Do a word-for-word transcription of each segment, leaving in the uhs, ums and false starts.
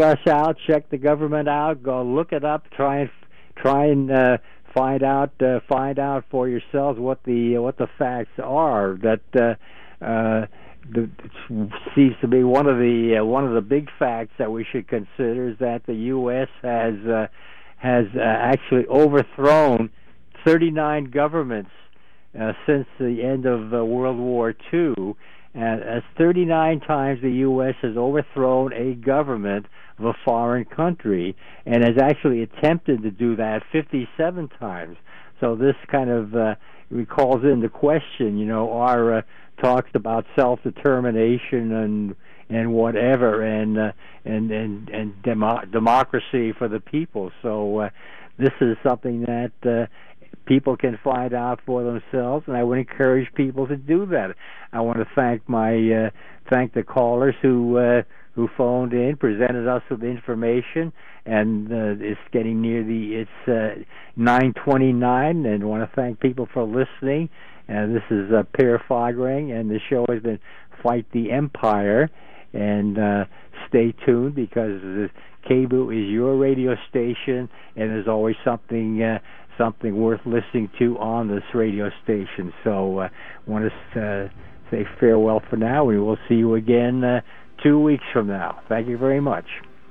us out, check the government out, go look it up, try and try and uh, find out uh, find out for yourselves what the what the facts are. That uh, uh, the, it seems to be one of the uh, one of the big facts that we should consider is that the U S has uh, has uh, actually overthrown thirty-nine governments uh, since the end of uh, World War Two. And as thirty-nine times the U S has overthrown a government of a foreign country, and has actually attempted to do that fifty-seven times. So this kind of uh, calls into question, you know, our uh, talks about self-determination and and whatever, and uh, and and and demo- democracy for the people. So uh, this is something that uh, people can find out for themselves, and I would encourage people to do that. I want to thank my uh, thank the callers who uh, who phoned in, presented us with information, and uh, it's getting near the it's uh, nine twenty-nine, and I want to thank people for listening. And this is uh, Per Fagerang, and the show has been Fight the Empire, and uh, stay tuned because K B O O is your radio station, and there's always something. Uh, something worth listening to on this radio station. So I uh, want to uh, say farewell for now, and we'll see you again uh, two weeks from now. Thank you very much.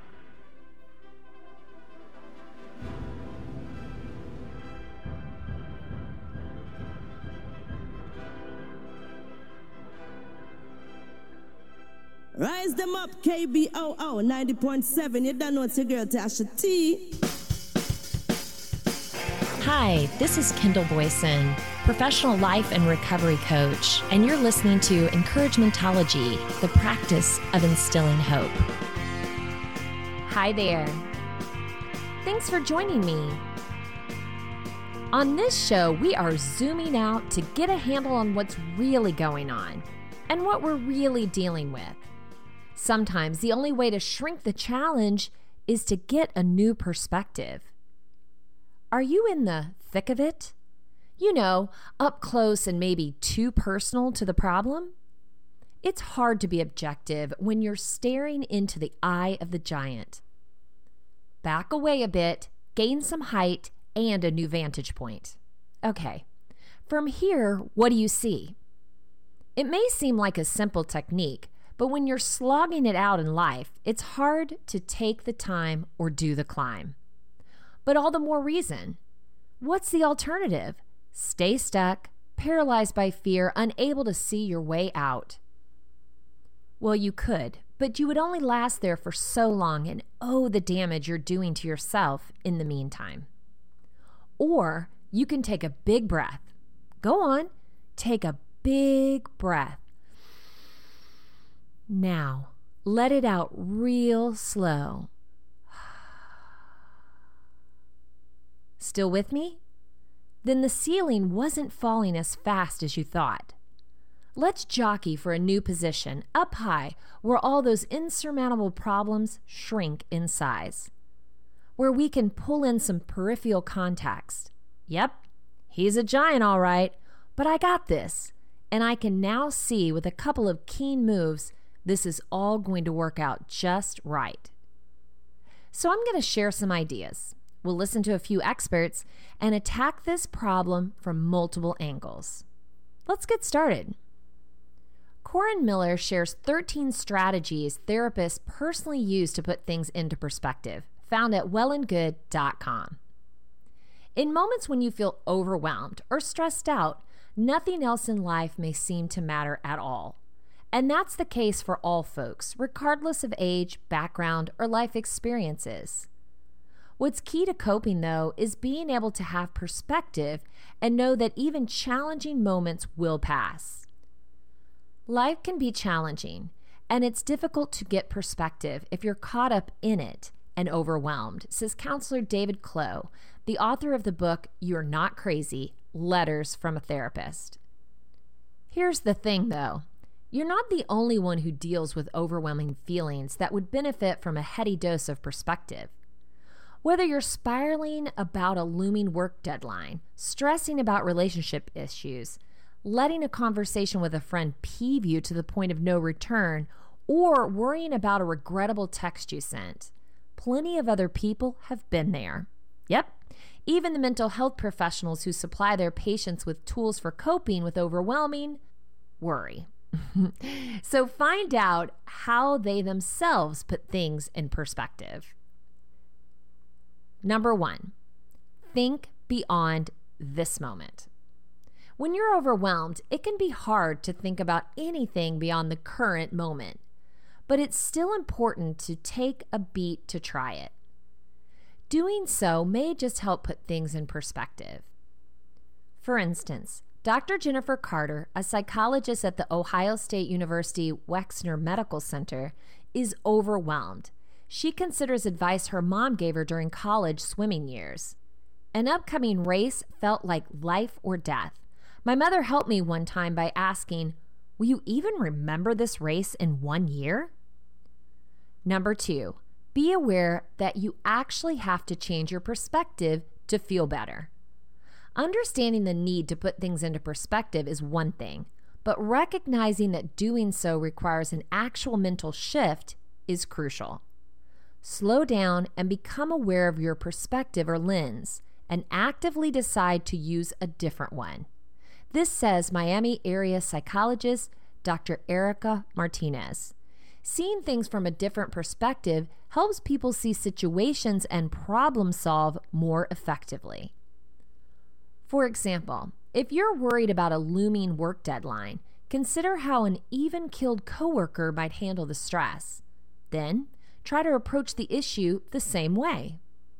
Rise them up, K B O O ninety point seven. You don't know it's your girl Tasha T. Hi, this is Kendall Boyson, professional life and recovery coach, and you're listening to Encouragementology, the practice of instilling hope. Hi there. Thanks for joining me. On this show, we are zooming out to get a handle on what's really going on and what we're really dealing with. Sometimes the only way to shrink the challenge is to get a new perspective. Are you in the thick of it? You know, up close and maybe too personal to the problem? It's hard to be objective when you're staring into the eye of the giant. Back away a bit, gain some height, and a new vantage point. Okay, from here, what do you see? It may seem like a simple technique, but when you're slogging it out in life, it's hard to take the time or do the climb. But all the more reason. What's the alternative? Stay stuck, paralyzed by fear, unable to see your way out. Well, you could, but you would only last there for so long, and oh, the damage you're doing to yourself in the meantime. Or you can take a big breath. Go on, take a big breath. Now, let it out real slow. Still with me? Then the ceiling wasn't falling as fast as you thought. Let's jockey for a new position, up high, where all those insurmountable problems shrink in size. Where we can pull in some peripheral context. Yep, he's a giant all right, but I got this. And I can now see with a couple of keen moves, this is all going to work out just right. So I'm going to share some ideas. We'll listen to a few experts and attack this problem from multiple angles. Let's get started. Corin Miller shares thirteen strategies therapists personally use to put things into perspective, found at well and good dot com. In moments when you feel overwhelmed or stressed out, nothing else in life may seem to matter at all. And that's the case for all folks, regardless of age, background, or life experiences. What's key to coping, though, is being able to have perspective and know that even challenging moments will pass. Life can be challenging, and it's difficult to get perspective if you're caught up in it and overwhelmed, says counselor David Clough, the author of the book You're Not Crazy, Letters from a Therapist. Here's the thing, though. You're not the only one who deals with overwhelming feelings that would benefit from a heady dose of perspective. Whether you're spiraling about a looming work deadline, stressing about relationship issues, letting a conversation with a friend peeve you to the point of no return, or worrying about a regrettable text you sent, plenty of other people have been there. Yep, even the mental health professionals who supply their patients with tools for coping with overwhelming worry. So find out how they themselves put things in perspective. Number one, think beyond this moment. When you're overwhelmed, it can be hard to think about anything beyond the current moment, but it's still important to take a beat to try it. Doing so may just help put things in perspective. For instance, Doctor Jennifer Carter, a psychologist at the Ohio State University Wexner Medical Center, is overwhelmed. She considers advice her mom gave her during college swimming years. An upcoming race felt like life or death. My mother helped me one time by asking, "Will you even remember this race in one year?" Number two, be aware that you actually have to change your perspective to feel better. Understanding the need to put things into perspective is one thing, but recognizing that doing so requires an actual mental shift is crucial. Slow down and become aware of your perspective or lens, and actively decide to use a different one. This says Miami area psychologist Doctor Erica Martinez. Seeing things from a different perspective helps people see situations and problem solve more effectively. For example, if you're worried about a looming work deadline, consider how an even-keeled coworker might handle the stress. Then, try to approach the issue the same way.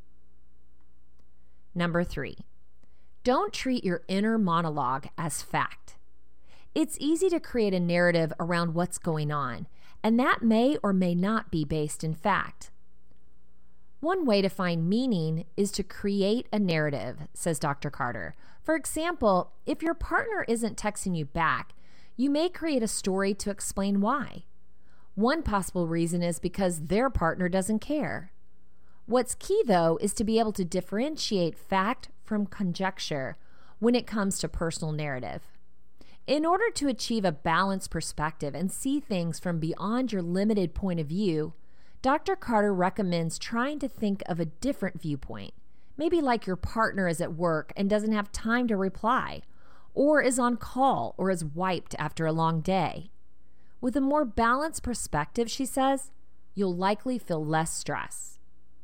Number three, don't treat your inner monologue as fact. It's easy to create a narrative around what's going on, and that may or may not be based in fact. One way to find meaning is to create a narrative, says Doctor Carter. For example, if your partner isn't texting you back, you may create a story to explain why. One possible reason is because their partner doesn't care. What's key, though, is to be able to differentiate fact from conjecture when it comes to personal narrative. In order to achieve a balanced perspective and see things from beyond your limited point of view, Doctor Carter recommends trying to think of a different viewpoint, maybe like your partner is at work and doesn't have time to reply, or is on call or is wiped after a long day. With a more balanced perspective, she says, you'll likely feel less stress.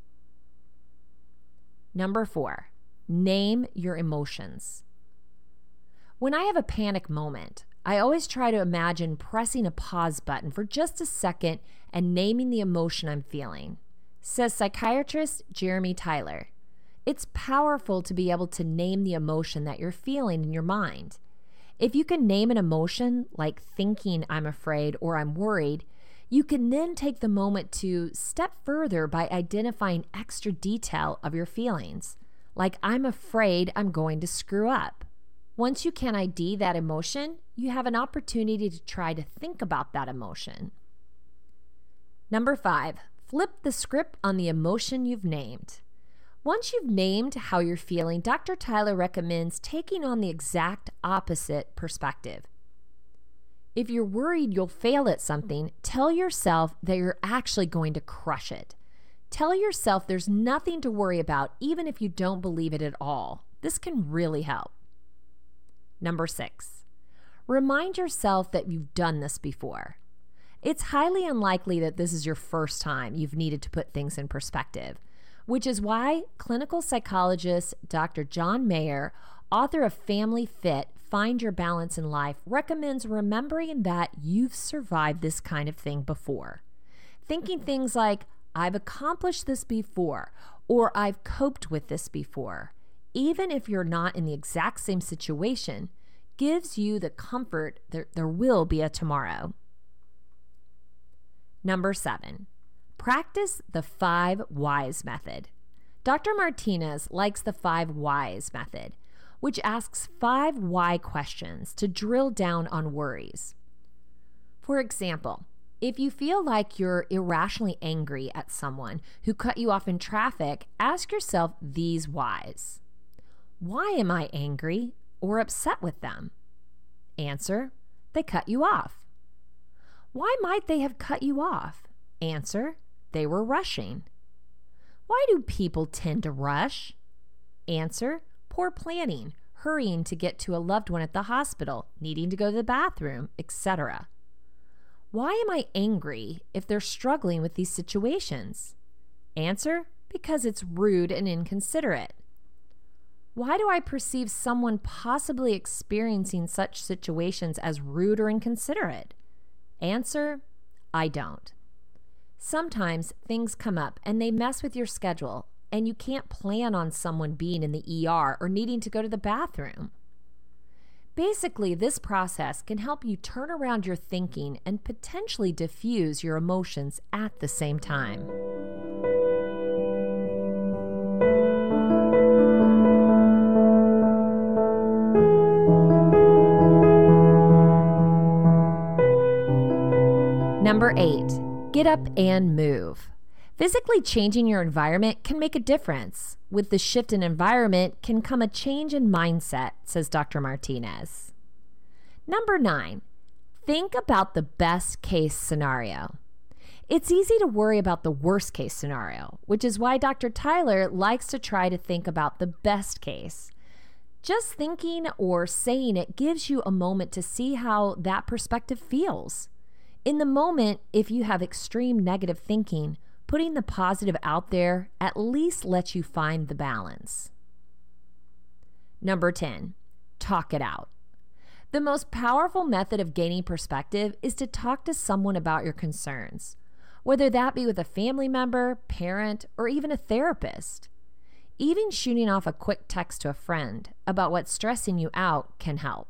Number four, name your emotions. When I have a panic moment, I always try to imagine pressing a pause button for just a second and naming the emotion I'm feeling, says psychiatrist Jeremy Tyler. It's powerful to be able to name the emotion that you're feeling in your mind. If you can name an emotion, like thinking I'm afraid or I'm worried, you can then take the moment to step further by identifying extra detail of your feelings, like I'm afraid I'm going to screw up. Once you can I D that emotion, you have an opportunity to try to think about that emotion. Number five, flip the script on the emotion you've named. Once you've named how you're feeling, Doctor Tyler recommends taking on the exact opposite perspective. If you're worried you'll fail at something, tell yourself that you're actually going to crush it. Tell yourself there's nothing to worry about, even if you don't believe it at all. This can really help. Number six, remind yourself that you've done this before. It's highly unlikely that this is your first time you've needed to put things in perspective, which is why clinical psychologist Doctor John Mayer, author of Family Fit, Find Your Balance in Life, recommends remembering that you've survived this kind of thing before. Thinking things like, I've accomplished this before, or I've coped with this before, even if you're not in the exact same situation, gives you the comfort that there will be a tomorrow. Number seven, practice the five whys method. Doctor Martinez likes the five whys method, which asks five why questions to drill down on worries. For example, if you feel like you're irrationally angry at someone who cut you off in traffic, ask yourself these whys. Why am I angry or upset with them? Answer, they cut you off. Why might they have cut you off? Answer, they were rushing. Why do people tend to rush? Answer, poor planning, hurrying to get to a loved one at the hospital, needing to go to the bathroom, et cetera. Why am I angry if they're struggling with these situations? Answer, because it's rude and inconsiderate. Why do I perceive someone possibly experiencing such situations as rude or inconsiderate? Answer, I don't. Sometimes things come up and they mess with your schedule, and you can't plan on someone being in the E R or needing to go to the bathroom. Basically, this process can help you turn around your thinking and potentially diffuse your emotions at the same time. Number eight, get up and move. Physically changing your environment can make a difference. With the shift in environment can come a change in mindset, says Doctor Martinez. Number nine, think about the best case scenario. It's easy to worry about the worst case scenario, which is why Doctor Tyler likes to try to think about the best case. Just thinking or saying it gives you a moment to see how that perspective feels. In the moment, if you have extreme negative thinking, putting the positive out there at least lets you find the balance. Number ten, talk it out. The most powerful method of gaining perspective is to talk to someone about your concerns, whether that be with a family member, parent, or even a therapist. Even shooting off a quick text to a friend about what's stressing you out can help.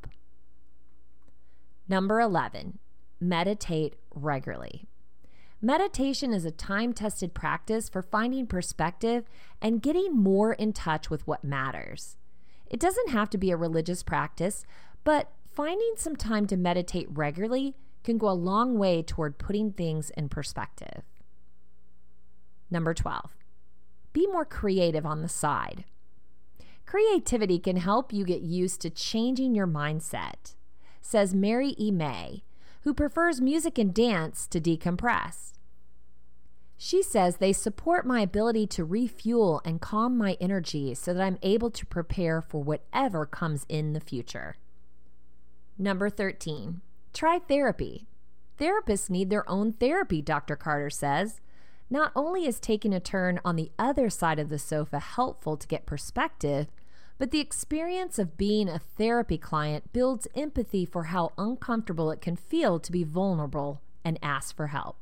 Number eleven, meditate regularly. Meditation is a time-tested practice for finding perspective and getting more in touch with what matters. It doesn't have to be a religious practice, but finding some time to meditate regularly can go a long way toward putting things in perspective. Number twelve, be more creative on the side. Creativity can help you get used to changing your mindset, says Mary E. May, who prefers music and dance to decompress. She says they support my ability to refuel and calm my energy so that I'm able to prepare for whatever comes in the future. Number thirteen, try therapy. Therapists need their own therapy, Doctor Carter says. Not only is taking a turn on the other side of the sofa helpful to get perspective, but the experience of being a therapy client builds empathy for how uncomfortable it can feel to be vulnerable and ask for help.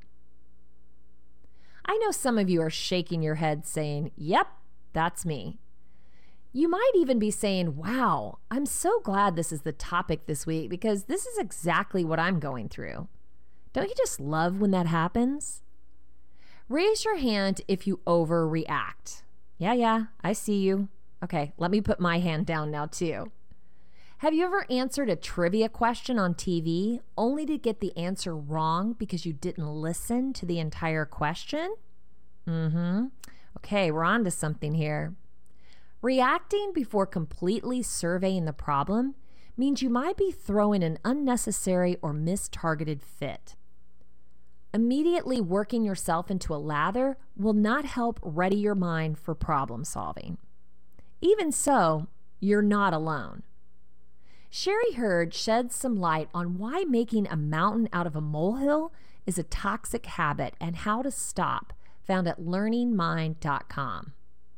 I know some of you are shaking your head saying, yep, that's me. You might even be saying, wow, I'm so glad this is the topic this week because this is exactly what I'm going through. Don't you just love when that happens? Raise your hand if you overreact. Yeah, yeah, I see you. Okay, let me put my hand down now too. Have you ever answered a trivia question on T V only to get the answer wrong because you didn't listen to the entire question? Mm-hmm. Okay, we're on to something here. Reacting before completely surveying the problem means you might be throwing an unnecessary or mistargeted fit. Immediately working yourself into a lather will not help ready your mind for problem solving. Even so, you're not alone. Sherry Hurd sheds some light on why making a mountain out of a molehill is a toxic habit and how to stop, found at learning mind dot com.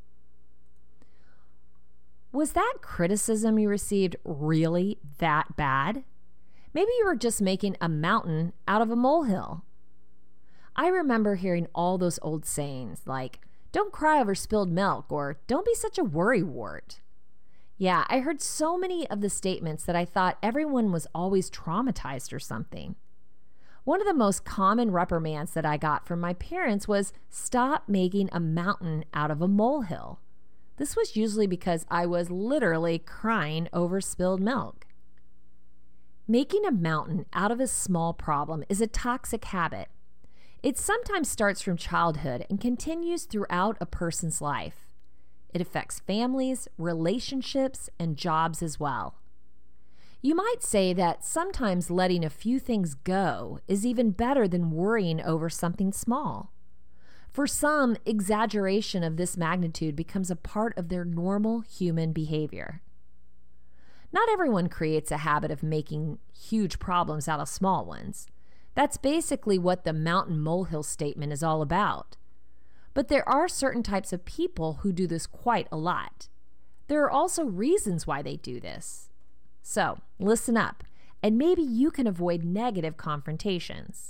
Was that criticism you received really that bad? Maybe you were just making a mountain out of a molehill. I remember hearing all those old sayings like, don't cry over spilled milk, or don't be such a worrywart. Yeah, I heard so many of the statements that I thought everyone was always traumatized or something. One of the most common reprimands that I got from my parents was, stop making a mountain out of a molehill. This was usually because I was literally crying over spilled milk. Making a mountain out of a small problem is a toxic habit. It sometimes starts from childhood and continues throughout a person's life. It affects families, relationships, and jobs as well. You might say that sometimes letting a few things go is even better than worrying over something small. For some, exaggeration of this magnitude becomes a part of their normal human behavior. Not everyone creates a habit of making huge problems out of small ones. That's basically what the mountain molehill statement is all about. But there are certain types of people who do this quite a lot. There are also reasons why they do this. So, listen up, and maybe you can avoid negative confrontations.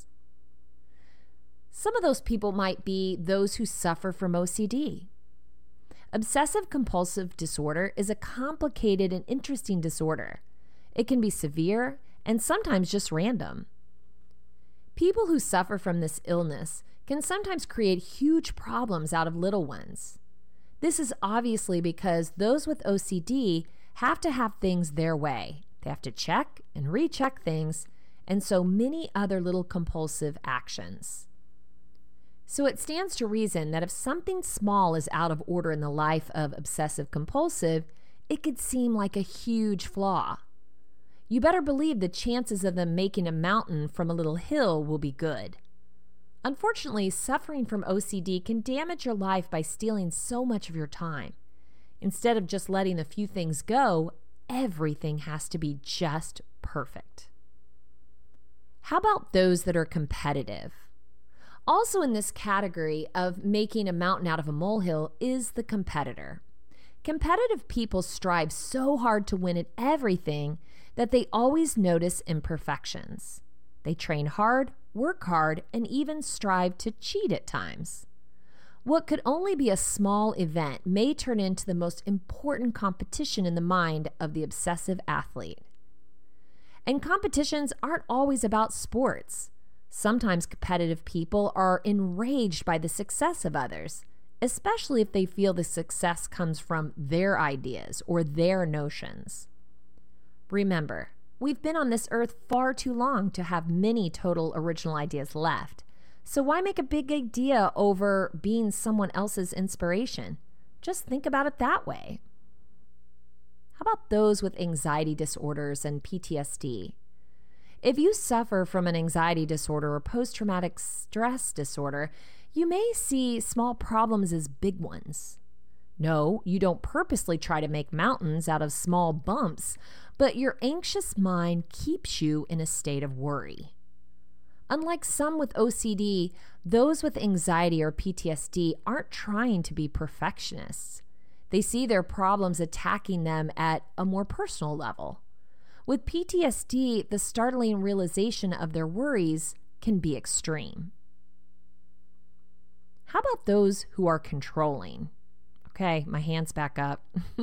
Some of those people might be those who suffer from O C D. Obsessive-compulsive disorder is a complicated and interesting disorder. It can be severe and sometimes just random. People who suffer from this illness can sometimes create huge problems out of little ones. This is obviously because those with O C D have to have things their way. They have to check and recheck things, and so many other little compulsive actions. So it stands to reason that if something small is out of order in the life of obsessive-compulsive, it could seem like a huge flaw. You better believe the chances of them making a mountain from a little hill will be good. Unfortunately, suffering from O C D can damage your life by stealing so much of your time. Instead of just letting a few things go, everything has to be just perfect. How about those that are competitive? Also in this category of making a mountain out of a molehill is the competitor. Competitive people strive so hard to win at everything that they always notice imperfections. They train hard, work hard, and even strive to cheat at times. What could only be a small event may turn into the most important competition in the mind of the obsessive athlete. And competitions aren't always about sports. Sometimes competitive people are enraged by the success of others, especially if they feel the success comes from their ideas or their notions. Remember, we've been on this earth far too long to have many total original ideas left. So why make a big idea over being someone else's inspiration? Just think about it that way. How about those with anxiety disorders and P T S D? If you suffer from an anxiety disorder or post-traumatic stress disorder, you may see small problems as big ones. No, you don't purposely try to make mountains out of small bumps, but your anxious mind keeps you in a state of worry. Unlike some with O C D, those with anxiety or P T S D aren't trying to be perfectionists. They see their problems attacking them at a more personal level. With P T S D, the startling realization of their worries can be extreme. How about those who are controlling? Okay, my hand's back up.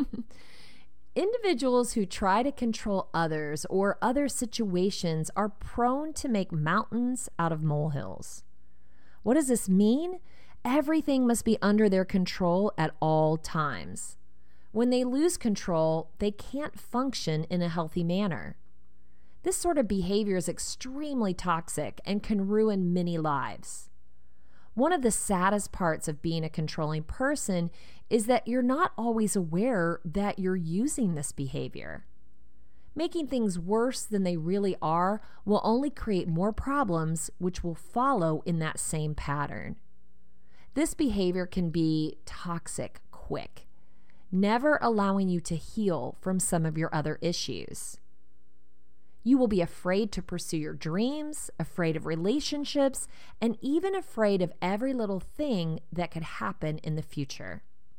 Individuals who try to control others or other situations are prone to make mountains out of molehills. What does this mean? Everything must be under their control at all times. When they lose control, they can't function in a healthy manner. This sort of behavior is extremely toxic and can ruin many lives. One of the saddest parts of being a controlling person is that you're not always aware that you're using this behavior. Making things worse than they really are will only create more problems, which will follow in that same pattern. This behavior can be toxic quick, never allowing you to heal from some of your other issues. You will be afraid to pursue your dreams, afraid of relationships, and even afraid of every little thing that could happen in the future.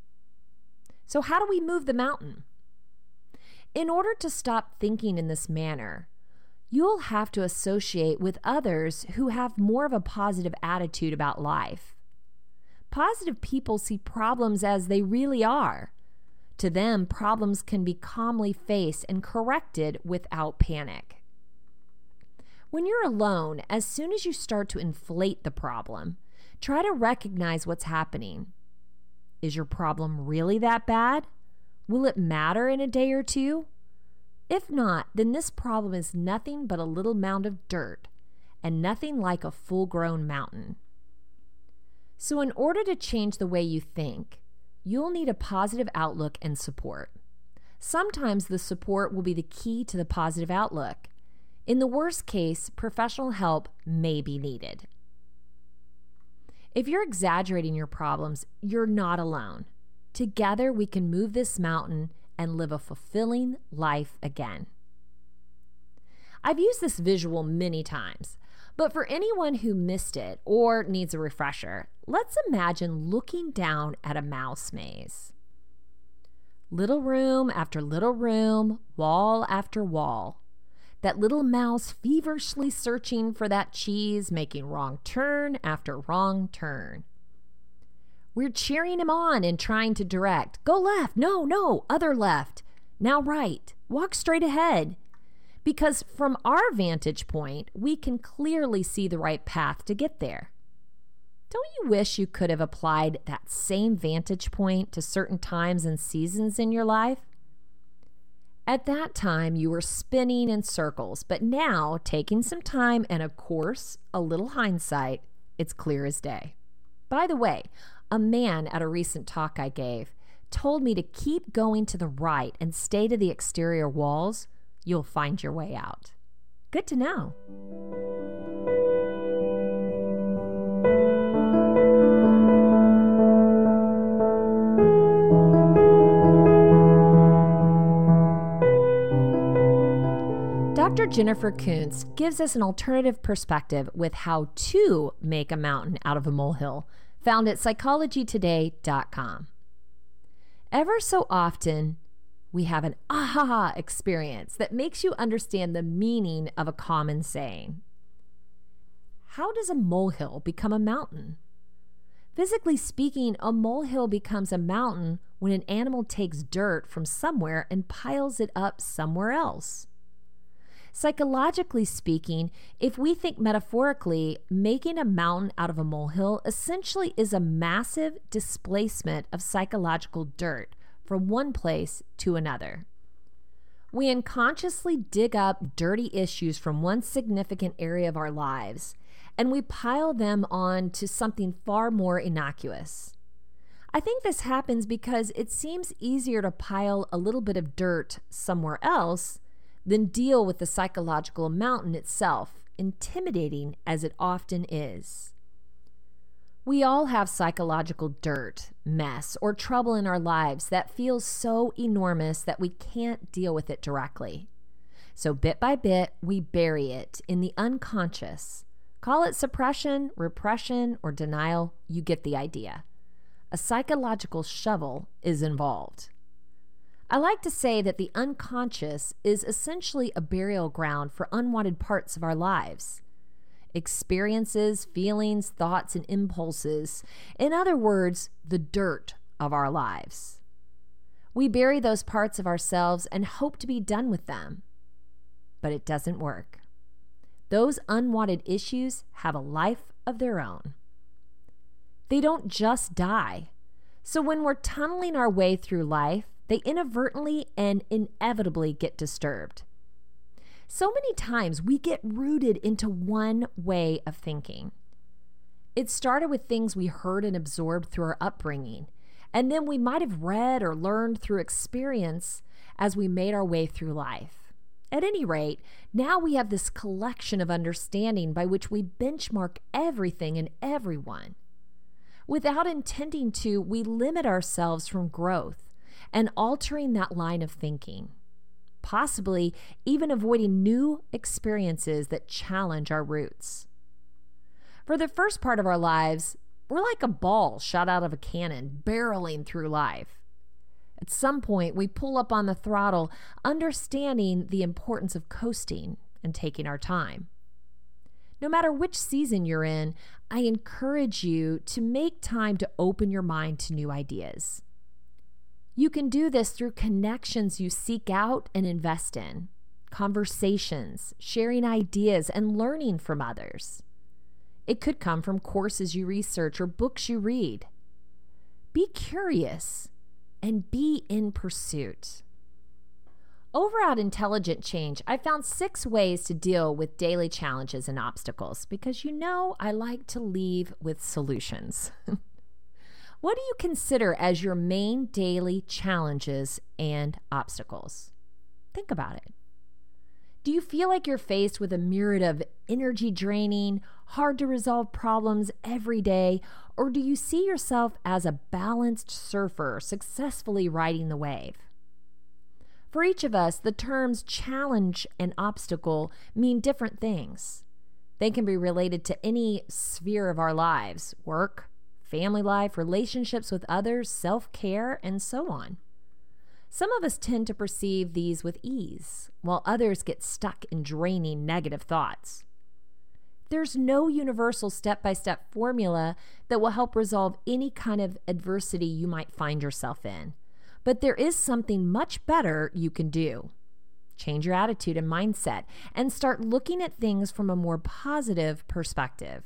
So how do we move the mountain? In order to stop thinking in this manner, you'll have to associate with others who have more of a positive attitude about life. Positive people see problems as they really are. To them, problems can be calmly faced and corrected without panic. When you're alone, as soon as you start to inflate the problem, try to recognize what's happening. Is your problem really that bad? Will it matter in a day or two? If not, then this problem is nothing but a little mound of dirt and nothing like a full-grown mountain. So in order to change the way you think, you'll need a positive outlook and support. Sometimes the support will be the key to the positive outlook. In the worst case, professional help may be needed. If you're exaggerating your problems, you're not alone. Together, we can move this mountain and live a fulfilling life again. I've used this visual many times, but for anyone who missed it or needs a refresher, let's imagine looking down at a mouse maze. Little room after little room, wall after wall. That little mouse feverishly searching for that cheese, making wrong turn after wrong turn. We're cheering him on and trying to direct. Go left. No, no, other left. Now right. Walk straight ahead. Because from our vantage point, we can clearly see the right path to get there. Don't you wish you could have applied that same vantage point to certain times and seasons in your life? At that time, you were spinning in circles, but now, taking some time and, of course, a little hindsight, it's clear as day. By the way, a man at a recent talk I gave told me to keep going to the right and stay to the exterior walls. You'll find your way out. Good to know. Doctor Jennifer Kuntz gives us an alternative perspective with how to make a mountain out of a molehill, found at psychology today dot com. Ever so often, we have an aha experience that makes you understand the meaning of a common saying. How does a molehill become a mountain? Physically speaking, a molehill becomes a mountain when an animal takes dirt from somewhere and piles it up somewhere else. Psychologically speaking, if we think metaphorically, making a mountain out of a molehill essentially is a massive displacement of psychological dirt from one place to another. We unconsciously dig up dirty issues from one significant area of our lives, and we pile them on to something far more innocuous. I think this happens because it seems easier to pile a little bit of dirt somewhere else than deal with the psychological mountain itself, intimidating as it often is. We all have psychological dirt, mess, or trouble in our lives that feels so enormous that we can't deal with it directly. So bit by bit, we bury it in the unconscious. Call it suppression, repression, or denial, you get the idea. A psychological shovel is involved. I like to say that the unconscious is essentially a burial ground for unwanted parts of our lives. Experiences, feelings, thoughts, and impulses. In other words, the dirt of our lives. We bury those parts of ourselves and hope to be done with them. But it doesn't work. Those unwanted issues have a life of their own. They don't just die. So when we're tunneling our way through life, they inadvertently and inevitably get disturbed. So many times we get rooted into one way of thinking. It started with things we heard and absorbed through our upbringing, and then we might have read or learned through experience as we made our way through life. At any rate, now we have this collection of understanding by which we benchmark everything and everyone. Without intending to, we limit ourselves from growth and altering that line of thinking, possibly even avoiding new experiences that challenge our roots. For the first part of our lives, we're like a ball shot out of a cannon, barreling through life. At some point, we pull up on the throttle, understanding the importance of coasting and taking our time. No matter which season you're in, I encourage you to make time to open your mind to new ideas. You can do this through connections you seek out and invest in, conversations, sharing ideas, and learning from others. It could come from courses you research or books you read. Be curious and be in pursuit. Over at Intelligent Change, I found six ways to deal with daily challenges and obstacles because you know I like to leave with solutions. What do you consider as your main daily challenges and obstacles? Think about it. Do you feel like you're faced with a myriad of energy draining, hard to resolve problems every day, or do you see yourself as a balanced surfer successfully riding the wave? For each of us, the terms challenge and obstacle mean different things. They can be related to any sphere of our lives: work, family life, relationships with others, self-care, and so on. Some of us tend to perceive these with ease, while others get stuck in draining negative thoughts. There's no universal step-by-step formula that will help resolve any kind of adversity you might find yourself in, but there is something much better you can do. Change your attitude and mindset and start looking at things from a more positive perspective.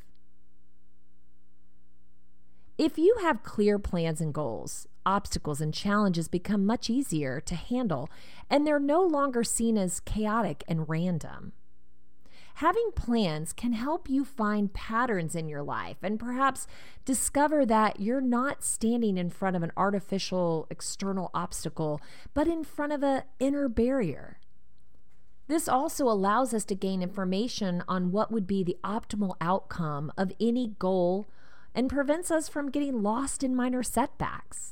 If you have clear plans and goals, obstacles and challenges become much easier to handle, and they're no longer seen as chaotic and random. Having plans can help you find patterns in your life and perhaps discover that you're not standing in front of an artificial external obstacle, but in front of an inner barrier. This also allows us to gain information on what would be the optimal outcome of any goal and prevents us from getting lost in minor setbacks.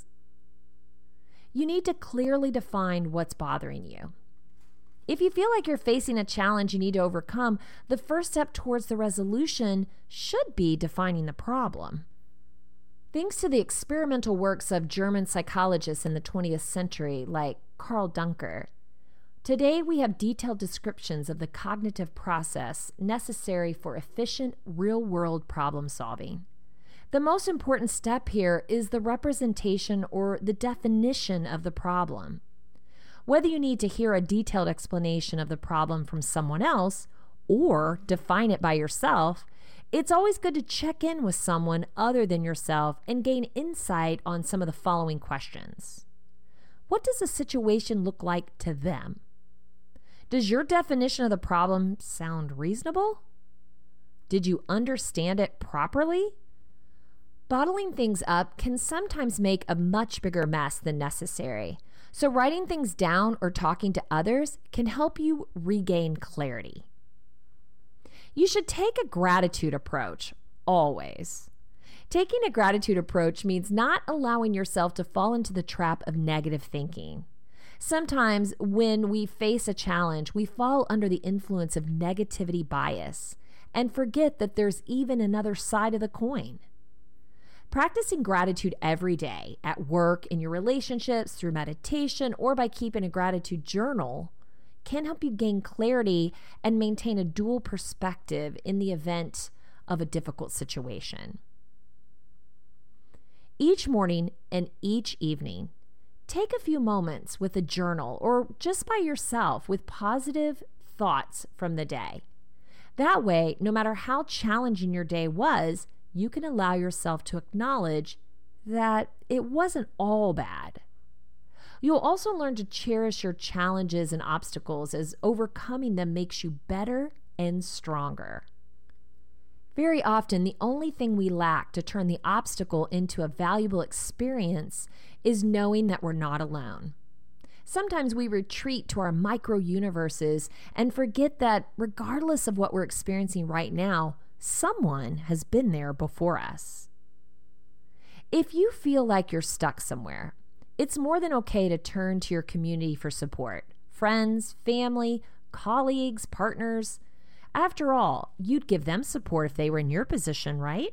You need to clearly define what's bothering you. If you feel like you're facing a challenge you need to overcome, the first step towards the resolution should be defining the problem. Thanks to the experimental works of German psychologists in the twentieth century like Karl Duncker, today we have detailed descriptions of the cognitive process necessary for efficient, real-world problem solving. The most important step here is the representation or the definition of the problem. Whether you need to hear a detailed explanation of the problem from someone else or define it by yourself, it's always good to check in with someone other than yourself and gain insight on some of the following questions. What does the situation look like to them? Does your definition of the problem sound reasonable? Did you understand it properly? Bottling things up can sometimes make a much bigger mess than necessary, so writing things down or talking to others can help you regain clarity. You should take a gratitude approach, always. Taking a gratitude approach means not allowing yourself to fall into the trap of negative thinking. Sometimes when we face a challenge, we fall under the influence of negativity bias and forget that there's even another side of the coin. Practicing gratitude every day, at work, in your relationships, through meditation, or by keeping a gratitude journal can help you gain clarity and maintain a dual perspective in the event of a difficult situation. Each morning and each evening, take a few moments with a journal or just by yourself with positive thoughts from the day. That way, no matter how challenging your day was, you can allow yourself to acknowledge that it wasn't all bad. You'll also learn to cherish your challenges and obstacles as overcoming them makes you better and stronger. Very often, the only thing we lack to turn the obstacle into a valuable experience is knowing that we're not alone. Sometimes we retreat to our micro-universes and forget that regardless of what we're experiencing right now, someone has been there before us. If you feel like you're stuck somewhere, it's more than okay to turn to your community for support. Friends, family, colleagues, partners. After all, you'd give them support if they were in your position, right?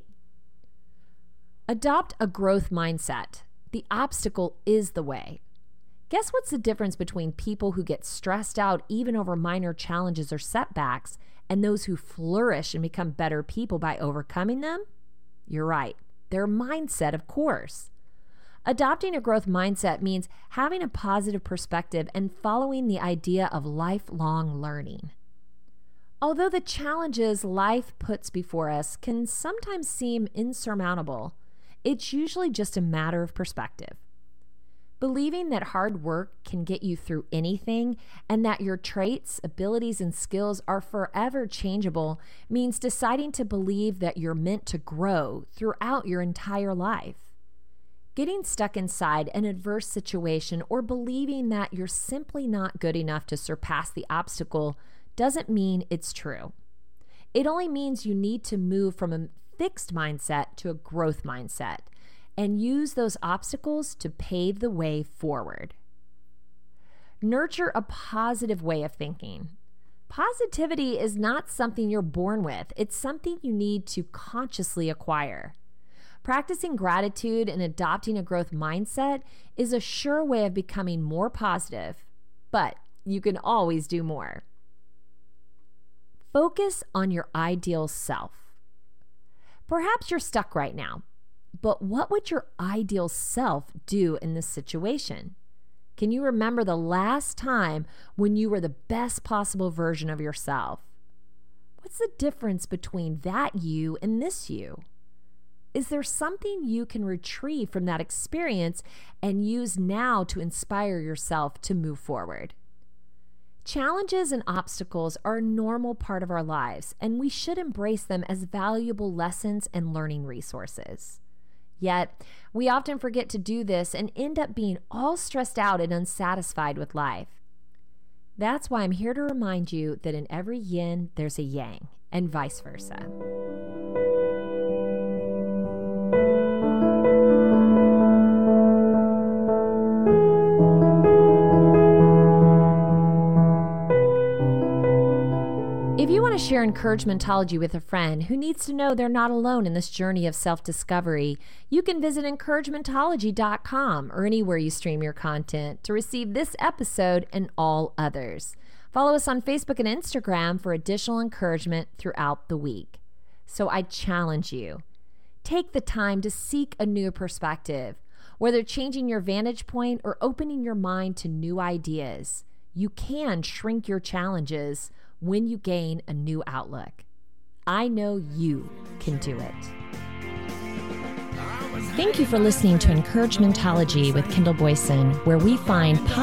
Adopt a growth mindset. The obstacle is the way. Guess what's the difference between people who get stressed out even over minor challenges or setbacks and those who flourish and become better people by overcoming them? You're right. Their mindset, of course. Adopting a growth mindset means having a positive perspective and following the idea of lifelong learning. Although the challenges life puts before us can sometimes seem insurmountable, it's usually just a matter of perspective. Believing that hard work can get you through anything and that your traits, abilities, and skills are forever changeable means deciding to believe that you're meant to grow throughout your entire life. Getting stuck inside an adverse situation or believing that you're simply not good enough to surpass the obstacle doesn't mean it's true. It only means you need to move from a fixed mindset to a growth mindset and use those obstacles to pave the way forward. Nurture a positive way of thinking. Positivity is not something you're born with. It's something you need to consciously acquire. Practicing gratitude and adopting a growth mindset is a sure way of becoming more positive, but you can always do more. Focus on your ideal self. Perhaps you're stuck right now, but what would your ideal self do in this situation? Can you remember the last time when you were the best possible version of yourself? What's the difference between that you and this you? Is there something you can retrieve from that experience and use now to inspire yourself to move forward? Challenges and obstacles are a normal part of our lives, and we should embrace them as valuable lessons and learning resources. Yet, we often forget to do this and end up being all stressed out and unsatisfied with life. That's why I'm here to remind you that in every yin, there's a yang, and vice versa. If you want to share Encouragementology with a friend who needs to know they're not alone in this journey of self-discovery, you can visit encouragementology dot com or anywhere you stream your content to receive this episode and all others. Follow us on Facebook and Instagram for additional encouragement throughout the week. So I challenge you, take the time to seek a new perspective, whether changing your vantage point or opening your mind to new ideas. You can shrink your challenges when you gain a new outlook. I know you can do it. Thank you for listening to Encouragementology with Kendall Boyson, where we find positive